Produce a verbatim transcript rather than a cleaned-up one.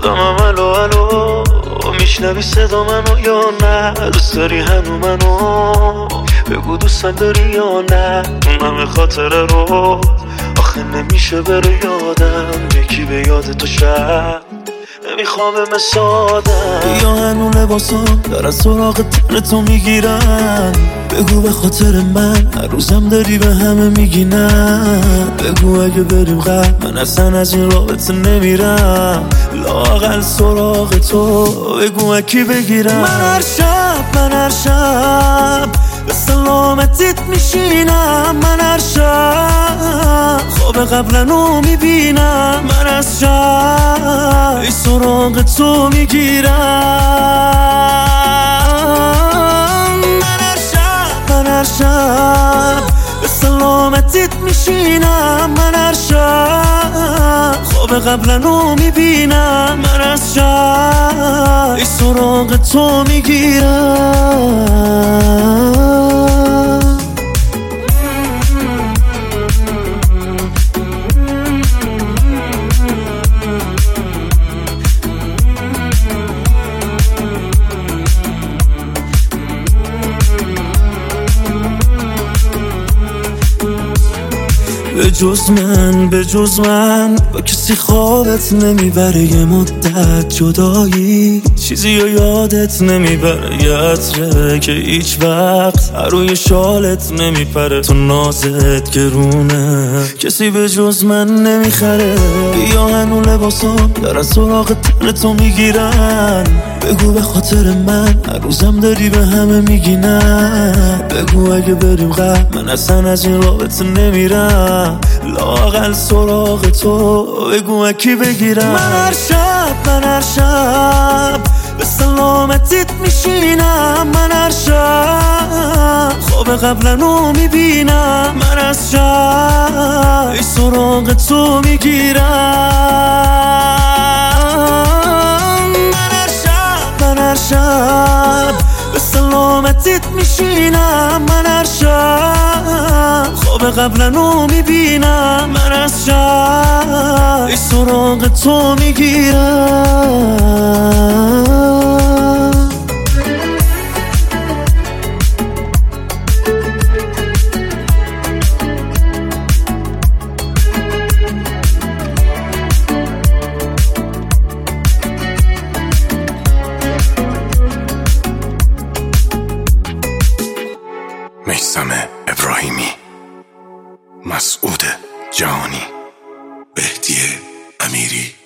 خودمم الو الو میشنوی صدا منو یا نه؟ دوست داری هنو منو؟ بگو دوستم داری یا نه؟ اون همه خاطره رو آخه نمیشه بره یادم، یکی به یاد تو شب نمیخوام سادم. یا هنو لباسام دارن سراغ تن تو میگیرن، بگو به خاطر من هر روزم داری به همه میگی نه. بگو اگه بریم قبل من اصلا از این رابطه نمیرم، لااقل سراغ تو بگو اکی بگیرم. من هر شب من هر شب به سلامتیت میشینم، من هر شب خواب قبلنو میبینم، من از شب ای سراغ تو میگیرم. من هر شب من هر شب به سلامتیت میشینم، من هر شب خواب قبلنو میبینم، من از شب ای سراغ تو میگیرم. به جز من به جز من با کسی خوابت نمیبره، یه مدت جدایی چیزی رو یادت نمیبره، یه عطره که هیچ وقت روی شالت نمیپره، تو نازت گرونه کسی به جز من نمیخره. بیا هنو لباسام دارن سراغ تن تو میگیرن، بگو به خاطر من هر روزم داری به همه میگی نه. بگو اگه بریم قبل من اصلا از این رابطه نمیرم، لااقل سراغ تو بگو اکی بگیرم. من هر شب من هر شب به سلامتیت میشینم، من هر شب خواب قبلنو میبینم، من از شب ای سراغ تو میگیرم. من هر شب به سلامتیت میشینم، من هر شب خواب قبلنو میبینم، من از شب ای سراغ تو میگیرم. میثم ابراهیمی، مسعود جهانی، بهدی امیری.